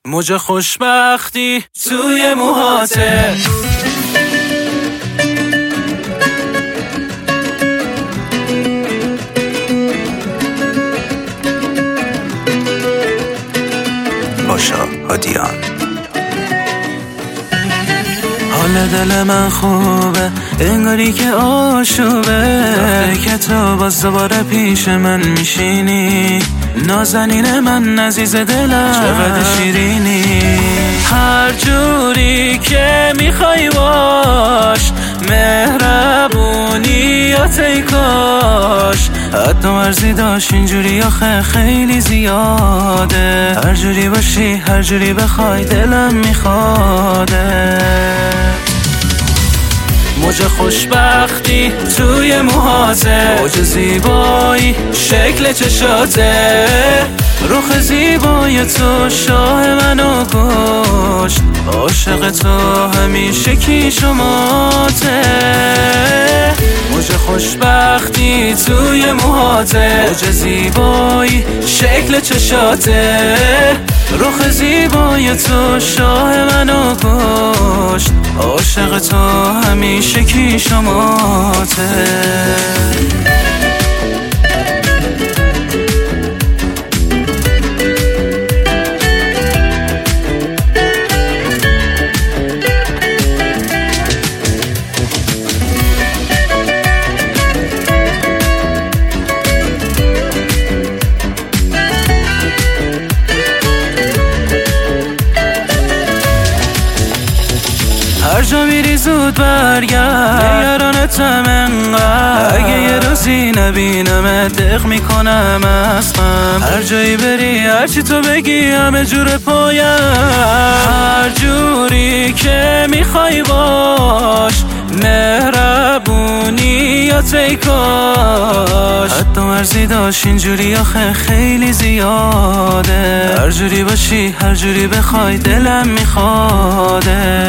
موج خوشبختی توی موهاته. باشا هادیان. حال دل من خوبه انگاری که آشوبه، وقتی که تو باز دوباره پیش من میشینی، نازنین من عزیز دلم چقدر شیرینی. هر جوری که میخوای باش، مهربونی یا تیکاش، حتی مرزی داشت اینجوری آخه خیلی زیاده. هر جوری باشی هر جوری بخوای دلم میخواده. موج خوشبختی توی موهاته، موج زیبایی شکل چشاته، رخ زیبای تو شاه منو کشت، عاشق تو همیشه کی شماته. موج خوشبختی توی موهاته، موج زیبایی شکل چشاته، رخ زیبای تو شاه منو کشت، عاشق تو همیشه کی شماته. هر جا میری زود برگرد، نگرانتم انقدر، اگه یه روزی نبینم دق میکنم از غم. هر جایی بری هرچی تو بگی همه جور پایم، هر جوری که میخوای باش، مهربونی یا تیکاش، حتی مرزی داشت اینجوری آخه خیلی زیاده. هر جوری باشی هر جوری بخوای دلم میخواده.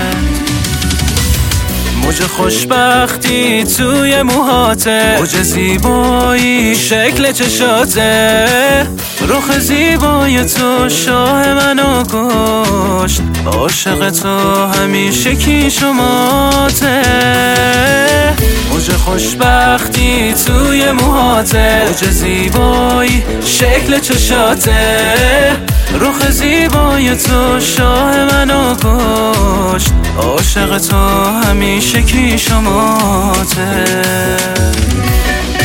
موج خوشبختی توی موهاته، موج زیبایی شکل چشاته، رخ زیبای تو شاه منو کشت، عاشق تو همیشه کی شماته. موج خوشبختی توی موهاته، موج زیبایی شکل چشاته، رخ زیبای تو شاه منو کشت، عاشق تو همیشه کی شماته.